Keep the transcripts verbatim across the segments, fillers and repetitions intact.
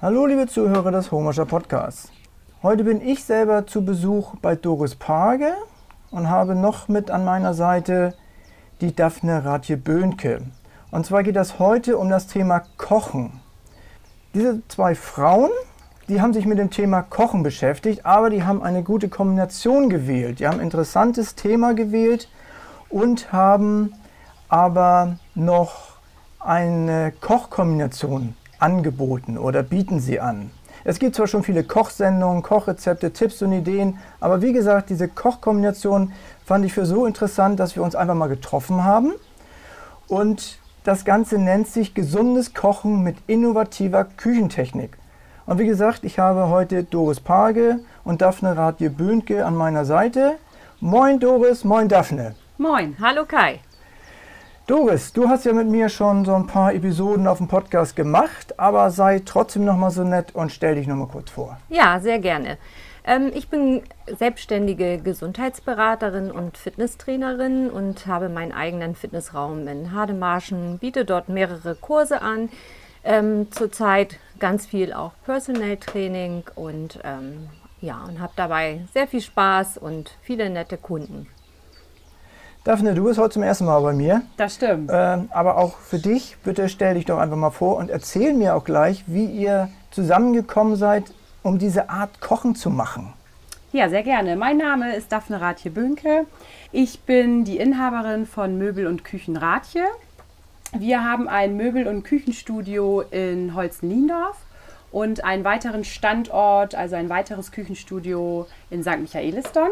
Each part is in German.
Hallo liebe Zuhörer des Homerscher Podcasts. Heute bin ich selber zu Besuch bei Doris Parge und habe noch mit an meiner Seite die Daphne Rathje-Böhnke. Und zwar geht es heute um das Thema Kochen. Diese zwei Frauen, die haben sich mit dem Thema Kochen beschäftigt, aber die haben eine gute Kombination gewählt. Die haben ein interessantes Thema gewählt und haben aber noch eine Kochkombination angeboten oder bieten sie an. Es gibt zwar schon viele Kochsendungen, Kochrezepte, Tipps und Ideen, aber wie gesagt, diese Kochkombination fand ich für so interessant, dass wir uns einfach mal getroffen haben. Und das Ganze nennt sich gesundes Kochen mit innovativer Küchentechnik. Und wie gesagt, ich habe heute Doris Parge und Daphne Rathje-Böhnke an meiner Seite. Moin Doris, moin Daphne. Moin, hallo Kai. Doris, du hast ja mit mir schon so ein paar Episoden auf dem Podcast gemacht, aber sei trotzdem noch mal so nett und stell dich noch mal kurz vor. Ja, sehr gerne. Ähm, ich bin selbstständige Gesundheitsberaterin und Fitnesstrainerin und habe meinen eigenen Fitnessraum in Hademarschen, biete dort mehrere Kurse an. Ähm, zurzeit ganz viel auch Personal Training und ähm, ja, und habe dabei sehr viel Spaß und viele nette Kunden. Daphne, du bist heute zum ersten Mal bei mir. Das stimmt. Ähm, aber auch für dich, bitte stell dich doch einfach mal vor und erzähl mir auch gleich, wie ihr zusammengekommen seid, um diese Art Kochen zu machen. Ja, sehr gerne. Mein Name ist Daphne Rathje-Böhnke. Ich bin die Inhaberin von Möbel und Küchen Rathje. Wir haben ein Möbel- und Küchenstudio in Holsten-Niendorf und einen weiteren Standort, also ein weiteres Küchenstudio in Sankt Michaelisdonn.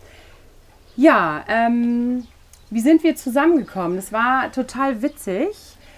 Ja, ähm, wie sind wir zusammengekommen? Das war total witzig.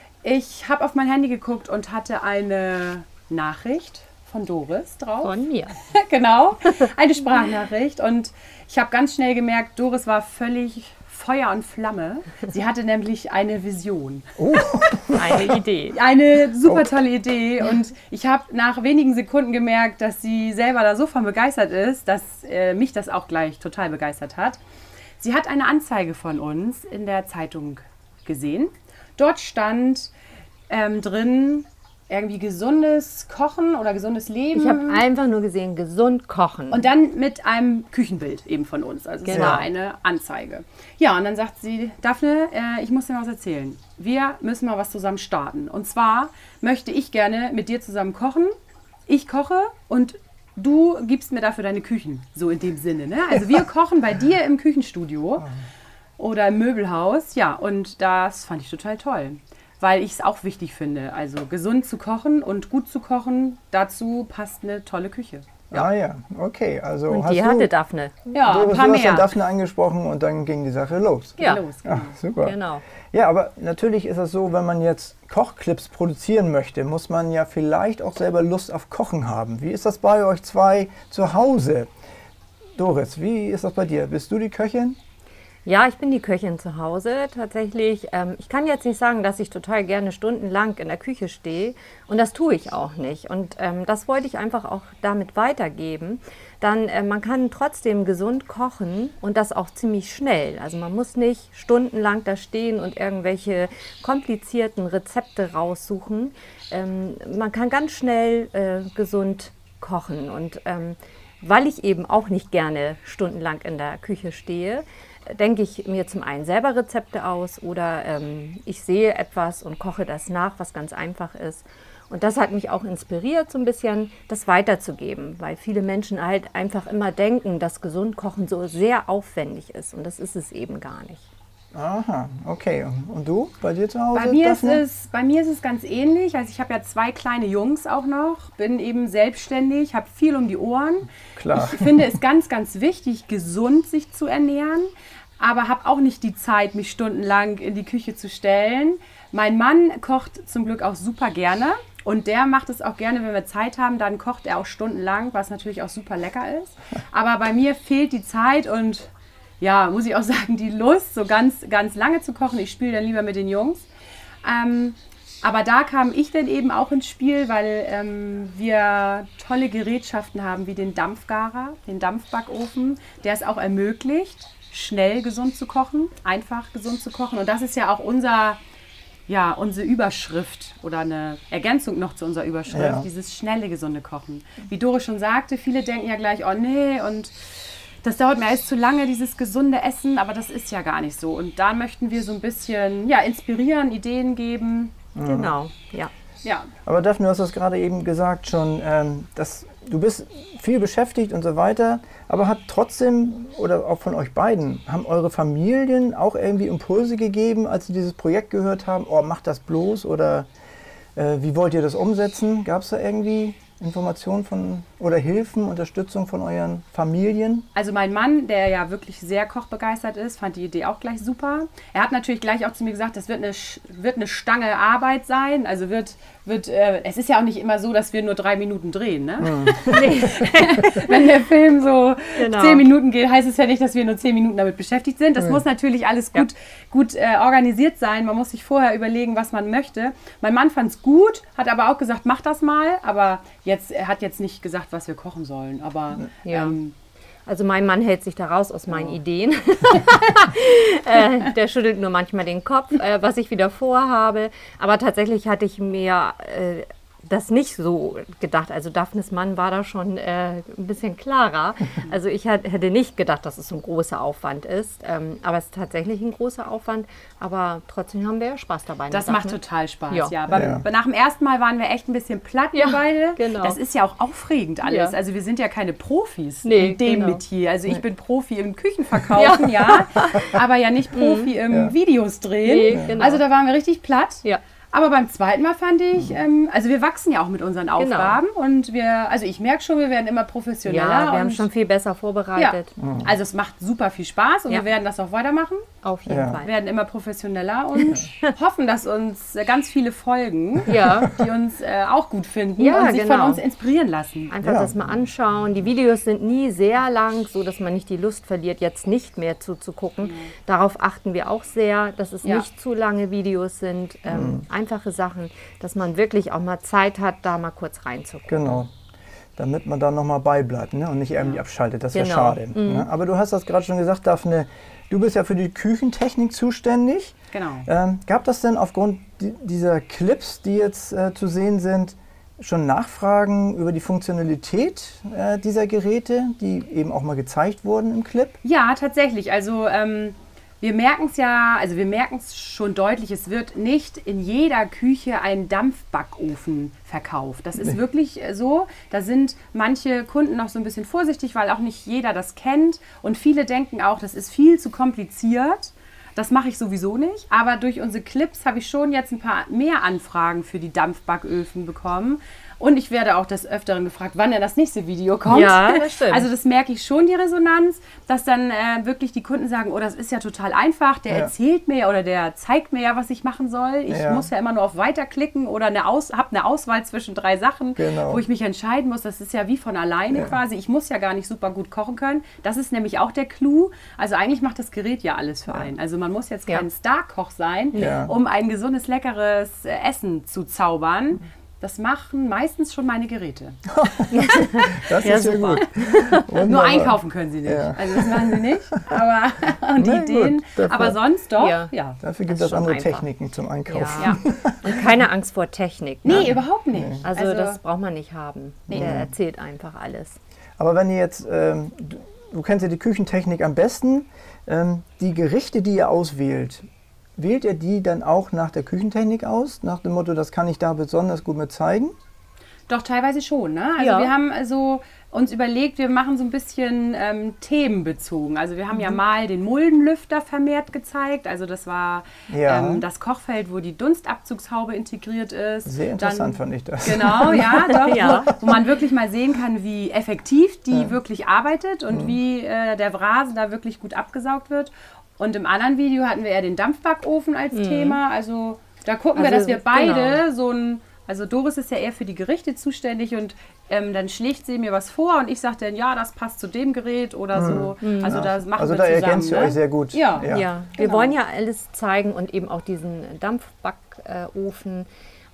Ich habe auf mein Handy geguckt und hatte eine Nachricht von Doris drauf. Von mir. Genau, eine Sprachnachricht. Und ich habe ganz schnell gemerkt, Doris war völlig Feuer und Flamme. Sie hatte nämlich eine Vision. Oh. Eine Idee. Eine super tolle Idee. Und ich habe nach wenigen Sekunden gemerkt, dass sie selber da so von begeistert ist, dass äh, mich das auch gleich total begeistert hat. Sie hat eine Anzeige von uns in der Zeitung gesehen. Dort stand ähm, drin, irgendwie gesundes Kochen oder gesundes Leben. Ich habe einfach nur gesehen, gesund kochen. Und dann mit einem Küchenbild eben von uns. Also es Genau. war eine Anzeige. Ja, und dann sagt sie, Daphne, äh, ich muss dir was erzählen. Wir müssen mal was zusammen starten. Und zwar möchte ich gerne mit dir zusammen kochen. Ich koche und du gibst mir dafür deine Küchen. So in dem Sinne. Ne? Also wir kochen bei dir im Küchenstudio oder im Möbelhaus. Ja, und das fand ich total toll. Weil ich es auch wichtig finde, also gesund zu kochen und gut zu kochen, dazu passt eine tolle Küche. Ja, ah, ja, okay. Also und hast die du, hatte Daphne. Ja, Doris, ein paar du hast dann mehr. Daphne angesprochen und dann ging die Sache los. Ja, Los, Ja, genau. super. genau. Ja, aber natürlich ist es so, wenn man jetzt Kochclips produzieren möchte, muss man ja vielleicht auch selber Lust auf Kochen haben. Wie ist das bei euch zwei zu Hause? Doris, wie ist das bei dir? Bist du die Köchin? Ja, ich bin die Köchin zu Hause tatsächlich. Ähm, ich kann jetzt nicht sagen, dass ich total gerne stundenlang in der Küche stehe und das tue ich auch nicht. Und ähm, das wollte ich einfach auch damit weitergeben. Dann, äh, man kann trotzdem gesund kochen und das auch ziemlich schnell. Also man muss nicht stundenlang da stehen und irgendwelche komplizierten Rezepte raussuchen. Ähm, man kann ganz schnell äh, gesund kochen und ähm, weil ich eben auch nicht gerne stundenlang in der Küche stehe, denke ich mir zum einen selber Rezepte aus oder ähm, ich sehe etwas und koche das nach, was ganz einfach ist. Und das hat mich auch inspiriert, so ein bisschen das weiterzugeben, weil viele Menschen halt einfach immer denken, dass gesund kochen so sehr aufwendig ist und das ist es eben gar nicht. Aha, okay. Und du, bei dir zu Hause? Bei mir, ist Daphne? es, bei mir ist es ganz ähnlich. Also ich habe ja zwei kleine Jungs auch noch, bin eben selbstständig, habe viel um die Ohren. Klar. Ich finde es ganz, ganz wichtig, gesund sich zu ernähren, aber habe auch nicht die Zeit, mich stundenlang in die Küche zu stellen. Mein Mann kocht zum Glück auch super gerne und der macht es auch gerne, wenn wir Zeit haben, dann kocht er auch stundenlang, was natürlich auch super lecker ist. Aber bei mir fehlt die Zeit und ja, muss ich auch sagen, die Lust, so ganz, ganz lange zu kochen. Ich spiele dann lieber mit den Jungs. Ähm, aber da kam ich dann eben auch ins Spiel, weil ähm, wir tolle Gerätschaften haben, wie den Dampfgarer, den Dampfbackofen, der es auch ermöglicht, schnell gesund zu kochen, einfach gesund zu kochen. Und das ist ja auch unser ja, unsere Überschrift oder eine Ergänzung noch zu unserer Überschrift, Ja. dieses schnelle, gesunde Kochen. Wie Doris schon sagte, viele denken ja gleich, oh nee, und das dauert mir alles zu lange, dieses gesunde Essen, aber das ist ja gar nicht so. Und da möchten wir so ein bisschen ja, inspirieren, Ideen geben. Genau, ja. Ja, Aber Daphne, du hast das gerade eben gesagt schon, ähm, dass du bist viel beschäftigt und so weiter, aber hat trotzdem, oder auch von euch beiden, haben eure Familien auch irgendwie Impulse gegeben, als sie dieses Projekt gehört haben, oh, macht das bloß oder äh, wie wollt ihr das umsetzen? Gab es da irgendwie Informationen von oder Hilfen, Unterstützung von euren Familien? also mein Mann, der ja wirklich sehr kochbegeistert ist, fand die Idee auch gleich super. Er hat natürlich gleich auch zu mir gesagt, das wird eine, Sch- wird eine Stange Arbeit sein. Also wird, wird äh, es ist ja auch nicht immer so, dass wir nur drei Minuten drehen. Ne? Nee. Wenn der Film so Genau. zehn Minuten geht, heißt es ja nicht, dass wir nur zehn Minuten damit beschäftigt sind. Das Mhm. muss natürlich alles gut, gut äh, organisiert sein. Man muss sich vorher überlegen, was man möchte. Mein Mann fand es gut, hat aber auch gesagt, mach das mal. Aber jetzt, er hat jetzt nicht gesagt, was wir kochen sollen. Aber Ja. ähm, Also mein Mann hält sich da raus aus meinen Ideen. äh, der schüttelt nur manchmal den Kopf, äh, was ich wieder vorhabe. Aber tatsächlich hatte ich mir äh, das nicht so gedacht. Also Daphnes Mann war da schon äh, ein bisschen klarer. Also ich hat, hätte nicht gedacht, dass es so ein großer Aufwand ist. Ähm, aber es ist tatsächlich ein großer Aufwand. Aber trotzdem haben wir ja Spaß dabei. das ne, macht Daphne? total Spaß. Ja. Ja. Beim, Ja. Nach dem ersten Mal waren wir echt ein bisschen platt, wir Ja, beide. genau. Das ist ja auch aufregend alles. Ja. Also wir sind ja keine Profis Nee, in dem genau. Metier. Also ich bin Profi im Küchenverkaufen, ja. aber ja nicht Profi im Ja. Videos drehen. Nee, genau. Also da waren wir richtig platt. Ja. Aber beim zweiten Mal fand ich, ähm, also wir wachsen ja auch mit unseren Aufgaben und wir, also ich merke schon, wir werden immer professioneller. Ja, wir haben und, schon viel besser ja, vorbereitet. also es macht super viel Spaß und Ja. wir werden das auch weitermachen. Auf jeden Ja. Fall. Wir werden immer professioneller und hoffen, dass uns äh, ganz viele folgen, Ja. die uns äh, auch gut finden Ja, und sich genau. von uns inspirieren lassen. Einfach Ja. das mal anschauen. Die Videos sind nie sehr lang, so dass man nicht die Lust verliert, jetzt nicht mehr zuzugucken. Darauf achten wir auch sehr, dass es Ja. nicht zu lange Videos sind. Ähm, einfache Sachen, dass man wirklich auch mal Zeit hat, da mal kurz reinzugucken. Genau. Damit man da nochmal beibleibt, ne? Und nicht irgendwie abschaltet. Das wäre Genau. schade. Ne? Aber du hast das gerade schon gesagt, Daphne, du bist ja für die Küchentechnik zuständig. Genau. Ähm, gab das denn aufgrund di- dieser Clips, die jetzt äh, zu sehen sind, schon Nachfragen über die Funktionalität äh, dieser Geräte, die eben auch mal gezeigt wurden im Clip? Ja, tatsächlich. Also ähm, wir merken es ja, also wir merken es schon deutlich, es wird nicht in jeder Küche ein Dampfbackofen verkauft. Das ist wirklich äh, so. Da sind manche Kunden noch so ein bisschen vorsichtig, weil auch nicht jeder das kennt. Und viele denken auch, das ist viel zu kompliziert. Das mache ich sowieso nicht. Aber durch unsere Clips habe ich schon jetzt ein paar mehr Anfragen für die Dampfbacköfen bekommen. Und ich werde auch des Öfteren gefragt, wann denn das nächste Video kommt. Ja, das stimmt. Also das merke ich schon, die Resonanz, dass dann äh, wirklich die Kunden sagen, oh, das ist ja total einfach, der Ja. erzählt mir ja oder der zeigt mir ja, was ich machen soll. Ich Ja. muss ja immer nur auf Weiter klicken oder eine Aus habe eine Auswahl zwischen drei Sachen, Genau. wo ich mich entscheiden muss. Das ist ja wie von alleine Ja. quasi. Ich muss ja gar nicht super gut kochen können. Das ist nämlich auch der Clou. Also eigentlich macht das Gerät ja alles für einen. Also man muss jetzt Ja. kein Starkoch sein, Ja. um ein gesundes, leckeres äh, Essen zu zaubern. Das machen meistens schon meine Geräte. Das Ja, ist ja super. gut. Nur Wunderbar. einkaufen können sie nicht. Ja. Also das machen sie nicht. Aber und die Na gut, Ideen. dafür- Aber sonst doch. Ja. Ja. Dafür gibt Das es ist andere schon einfach. Techniken zum Einkaufen. Ja. Und keine Angst vor Technik. Nee, Ne? überhaupt nicht. Also, das braucht man nicht haben. Der erzählt einfach alles. Aber wenn ihr jetzt, ähm, du, du kennst ja die Küchentechnik am besten, ähm, die Gerichte, die ihr auswählt, wählt ihr die dann auch nach der Küchentechnik aus? Nach dem Motto, das kann ich da besonders gut mit zeigen? Doch, teilweise schon. Ne? Also Ja. wir haben also uns überlegt, wir machen so ein bisschen ähm, themenbezogen. Also wir haben Mhm. ja mal den Muldenlüfter vermehrt gezeigt. Also das war Ja. ähm, das Kochfeld, wo die Dunstabzugshaube integriert ist. Sehr interessant Dann, fand ich das. Genau, ja, doch, Ja. Wo, wo man wirklich mal sehen kann, wie effektiv die wirklich arbeitet und wie äh, der Wrasen da wirklich gut abgesaugt wird. Und im anderen Video hatten wir eher den Dampfbackofen als Thema. Also da gucken wir, Also, dass wir beide genau. so ein, also Doris ist ja eher für die Gerichte zuständig und ähm, dann schlägt sie mir was vor und ich sage dann, ja, das passt zu dem Gerät oder so. Also das machen Also wir da zusammen. ergänzt ihr ne? euch sehr gut. Ja. Ja, wir genau. wollen ja alles zeigen und eben auch diesen Dampfbackofen.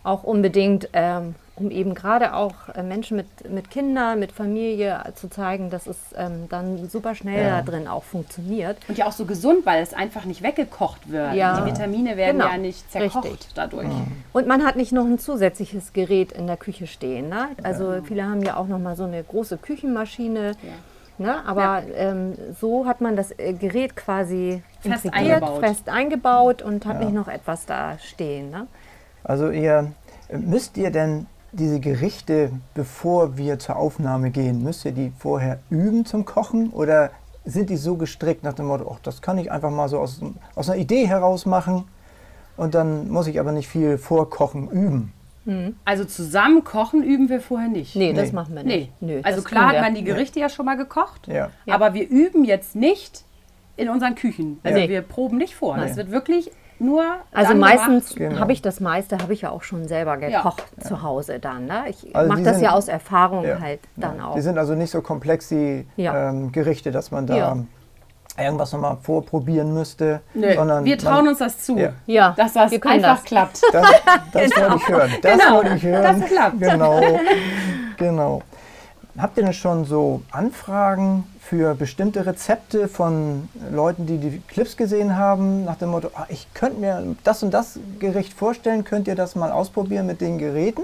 auch unbedingt, ähm, um eben gerade auch äh, Menschen mit, mit Kindern, mit Familie zu zeigen, dass es ähm, dann super schnell Ja. da drin auch funktioniert. Und ja auch so gesund, weil es einfach nicht weggekocht wird. Ja. Die Vitamine werden Genau. ja nicht zerkocht Richtig. dadurch. Und man hat nicht noch ein zusätzliches Gerät in der Küche stehen. Ne? Also viele haben ja auch noch mal so eine große Küchenmaschine. Ne? Aber ähm, so hat man das äh, Gerät quasi Fest integriert, eingebaut. fest eingebaut und hat nicht noch etwas da stehen. Ne? Also ihr müsst ihr denn diese Gerichte, bevor wir zur Aufnahme gehen, müsst ihr die vorher üben zum Kochen oder sind die so gestrickt nach dem Motto, ach, das kann ich einfach mal so aus, aus einer Idee heraus machen und dann muss ich aber nicht viel vorkochen üben? Also zusammen kochen üben wir vorher nicht. Nee, das Nee. machen wir Nee. nicht. Nö, also das klar tun hat wir. man die Gerichte ja schon mal gekocht, Ja. Ja. aber wir üben jetzt nicht in unseren Küchen. Also Nee. wir proben nicht vor. Nein. Es wird wirklich nur Also dann meistens Genau. habe ich das meiste, habe ich ja auch schon selber gekocht zu Hause dann. Ne? Ich Also mache die das sind- ja aus Erfahrung Ja. halt dann auch. Die sind also nicht so komplex, die Ja. ähm, Gerichte, dass man da Ja. irgendwas nochmal vorprobieren müsste. Nö, sondern wir trauen man, uns das zu, Ja. Ja, dass das wir können einfach das. klappt. Das, das wollte ich hören. Das Genau, wollte ich hören. das klappt. Genau, genau. Habt ihr denn schon so Anfragen für bestimmte Rezepte von Leuten, die die Clips gesehen haben, nach dem Motto, ah, ich könnte mir das und das Gericht vorstellen, könnt ihr das mal ausprobieren mit den Geräten?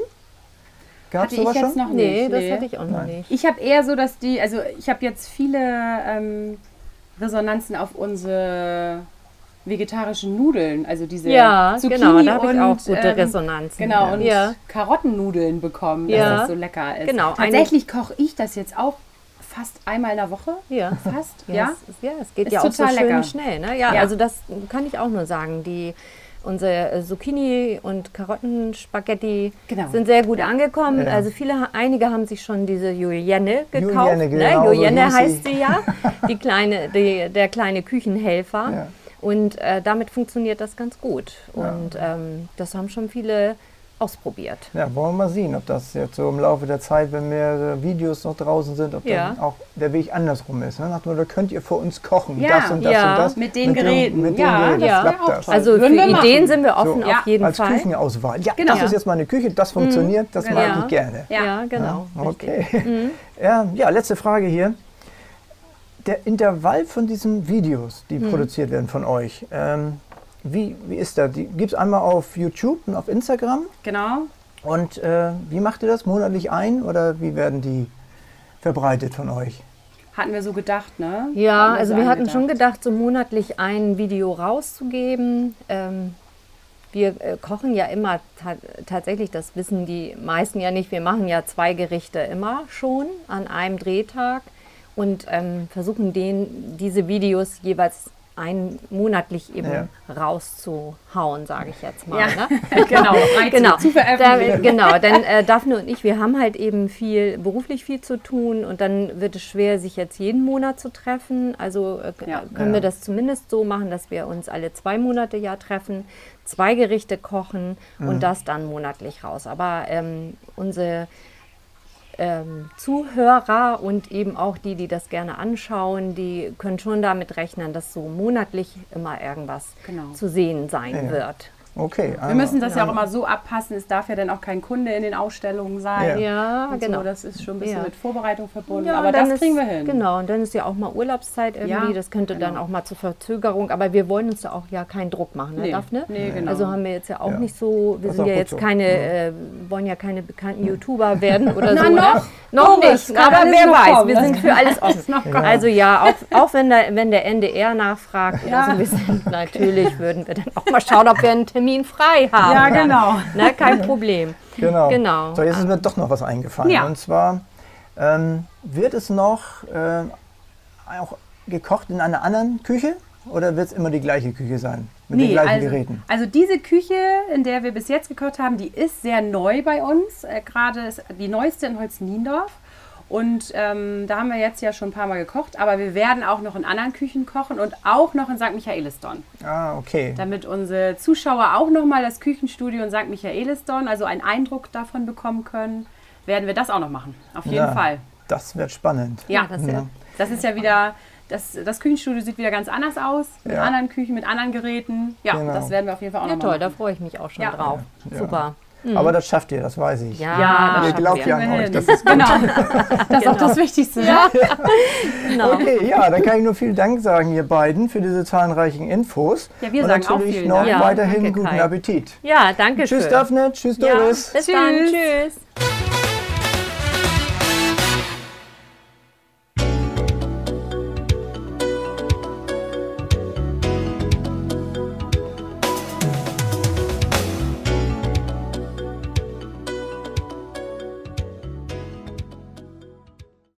Gab es Hatte ich sowas jetzt schon? noch Nee, nicht. das hatte ich auch noch Nein. nicht. Ich habe eher so, dass die, also ich habe jetzt viele ähm, Resonanzen auf unsere vegetarischen Nudeln, also diese Ja, Zucchini genau, da habe ich und, auch gute ähm, Resonanzen. Genau, und ja. Karottennudeln bekommen, dass Ja. das so lecker ist. Genau, Tatsächlich koche ich das jetzt auch fast einmal in der Woche. Ja. Fast, Ja, ja. Es, ist- ja, es geht Ist ja auch so total schön lecker. schnell. Ne? Ja, Ja. also das kann ich auch nur sagen. Die, unsere äh, Zucchini- und Karottenspaghetti Genau. sind sehr gut angekommen. Ja. Also viele, einige haben sich schon diese Julienne gekauft. Julienne, genau, ne? so Julienne hieß heißt sie. sie ja, die kleine, die, der kleine Küchenhelfer. Ja. Und äh, damit funktioniert das ganz gut. Und ähm, das haben schon viele ausprobiert. Ja, wollen wir mal sehen, ob das jetzt so im Laufe der Zeit, wenn mehrere Videos noch draußen sind, ob Ja. dann auch der Weg andersrum ist. Ne? Nach dem Motto, da könnt ihr für uns kochen, Ja, das und das ja, und das. mit den dem- Geräten. Mit den Ja, Geräten das wär klappt auch das. toll. Also Würden für wir Ideen machen. sind wir offen So, auf jeden als Fall. Küchenauswahl. Ja, Genau. das ist jetzt meine Küche, das funktioniert, das Genau. mag ich gerne. Ja. Ja, genau. Okay. richtig. Mhm. Ja, ja, letzte Frage hier. Der Intervall von diesen Videos, die Mhm. produziert werden von euch, ähm, wie, wie ist das? Gibt es einmal auf YouTube und auf Instagram? Genau. Und äh, wie macht ihr das? Monatlich ein oder wie werden die verbreitet von euch? Hatten wir so gedacht, ne? Ja, Hatten also so wir hatten angedacht. schon gedacht, so monatlich ein Video rauszugeben. Ähm, wir äh, kochen ja immer ta tatsächlich, das wissen die meisten ja nicht, wir machen ja zwei Gerichte immer schon an einem Drehtag und ähm, versuchen den, diese Videos jeweils ein monatlich eben Ja. rauszuhauen, sage ich jetzt mal. Ja, Ne? genau. frei Genau, zu da, veröffentlichen. genau, denn äh, Daphne und ich, wir haben halt eben viel, beruflich viel zu tun und dann wird es schwer, sich jetzt jeden Monat zu treffen. Also äh, Ja. können Ja. wir das zumindest so machen, dass wir uns alle zwei Monate ja treffen, zwei Gerichte kochen und das dann monatlich raus. Aber ähm, unsere ähm, Zuhörer und eben auch die, die das gerne anschauen, die können schon damit rechnen, dass so monatlich immer irgendwas Genau. zu sehen sein Ja. wird. Okay. Wir müssen das ja auch immer so abpassen, es darf ja dann auch kein Kunde in den Ausstellungen sein. Ja, Und genau. So, das ist schon ein bisschen Ja. mit Vorbereitung verbunden, Ja, aber dann das ist, kriegen wir hin. Genau, und dann ist ja auch mal Urlaubszeit irgendwie. Ja, das könnte dann genau. auch mal zur Verzögerung, aber wir wollen uns da auch ja keinen Druck machen, ne, Nee, Daphne? nee, genau. Also haben wir jetzt ja auch Ja. nicht so, wir Das ist sind auch ja gut jetzt so. keine, äh, wollen ja keine bekannten YouTuber werden oder Na, so. noch? Ne? Noch Boris, nicht, kann aber alles wer noch weiß, kommen. wir Das sind für alles offen. noch kommen. Also ja, auch, auch wenn, der, wenn der N D R nachfragt Ja. oder so, wir sind natürlich, würden wir dann auch mal schauen, ob wir einen Termin frei haben. Ja, dann. genau. Ne, kein Problem. Genau. Genau. So, jetzt ist mir doch noch was eingefallen. Ja. Und zwar ähm, wird es noch äh, auch gekocht in einer anderen Küche oder wird es immer die gleiche Küche sein? Mit den Nee, gleichen also, Geräten? also diese Küche, in der wir bis jetzt gekocht haben, die ist sehr neu bei uns. Äh, Gerade ist die neueste in Holzniendorf. Und ähm, da haben wir jetzt ja schon ein paar Mal gekocht, aber wir werden auch noch in anderen Küchen kochen und auch noch in Sankt Michaelisdorf. Ah, okay. Damit unsere Zuschauer auch nochmal das Küchenstudio in Sankt Michaelisdorf, also einen Eindruck davon bekommen können, werden wir das auch noch machen. Auf jeden Ja, Fall. Das wird spannend. Ja, das ist ja- das ist ja wieder, das, das Küchenstudio sieht wieder ganz anders aus, mit Ja. anderen Küchen, mit anderen Geräten. Ja, Genau. das werden wir auf jeden Fall auch Ja, noch toll, mal da machen. freue ich mich auch schon Ja. drauf. Ja. Super. Aber das schafft ihr, das weiß ich. Ja, Ja, das Ihr schaffen glaubt wir. ja an Kriegen wir euch. hin. Das ist Genau, das ist auch Genau. das Wichtigste. Ja. Ne? Genau. Okay, ja, dann kann ich nur vielen Dank sagen, ihr beiden, für diese zahlreichen Infos. Ja, wir Und sagen auch natürlich vielen noch Dank. Ja, weiterhin danke, guten Kai. Appetit. Ja, danke Tschüss schön. Daphne, tschüss Ja, Doris. bis dann. Tschüss. Tschüss.